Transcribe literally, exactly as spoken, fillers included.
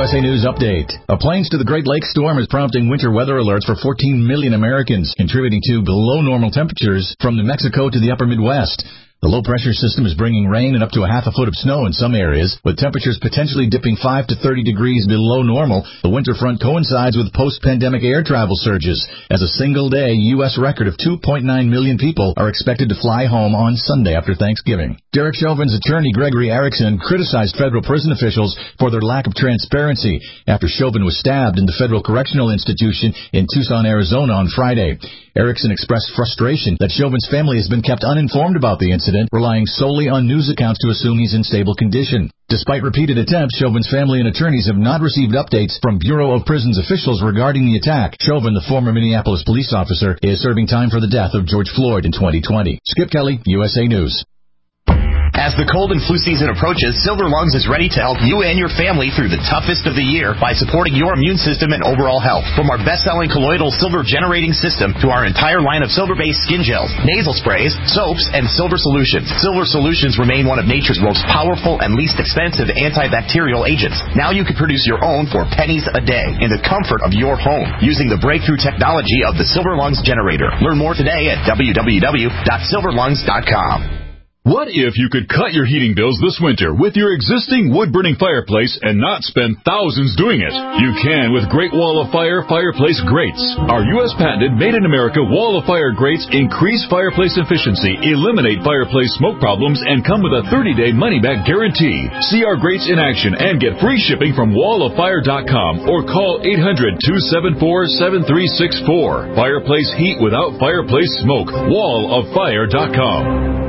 S A News Update. A Plains to the Great Lakes storm is prompting winter weather alerts for fourteen million Americans, contributing to below normal temperatures from New Mexico to the upper Midwest. The low-pressure system is bringing rain and up to a half a foot of snow in some areas, with temperatures potentially dipping five to thirty degrees below normal. The winter front coincides with post-pandemic air travel surges, as a single-day U S record of two point nine million people are expected to fly home on Sunday after Thanksgiving. Derek Chauvin's attorney, Gregory Erickson, criticized federal prison officials for their lack of transparency after Chauvin was stabbed in the Federal Correctional Institution in Tucson, Arizona on Friday. Erickson expressed frustration that Chauvin's family has been kept uninformed about the incident, relying solely on news accounts to assume he's in stable condition. Despite repeated attempts, Chauvin's family and attorneys have not received updates from Bureau of Prisons officials regarding the attack. Chauvin, the former Minneapolis police officer, is serving time for the death of George Floyd in twenty twenty. Skip Kelly, U S A News. As the cold and flu season approaches, Silver Lungs is ready to help you and your family through the toughest of the year by supporting your immune system and overall health. From our best-selling colloidal silver generating system to our entire line of silver-based skin gels, nasal sprays, soaps, and silver solutions. Silver solutions remain one of nature's most powerful and least expensive antibacterial agents. Now you can produce your own for pennies a day in the comfort of your home using the breakthrough technology of the Silver Lungs generator. Learn more today at w w w dot silver lungs dot com. What if you could cut your heating bills this winter with your existing wood-burning fireplace and not spend thousands doing it? You can with Great Wall of Fire fireplace grates. Our U S patented made-in-America Wall of Fire grates increase fireplace efficiency, eliminate fireplace smoke problems, and come with a thirty-day money-back guarantee. See our grates in action and get free shipping from wall of fire dot com or call eight hundred, two seven four, seven three six four. Fireplace heat without fireplace smoke. wall of fire dot com.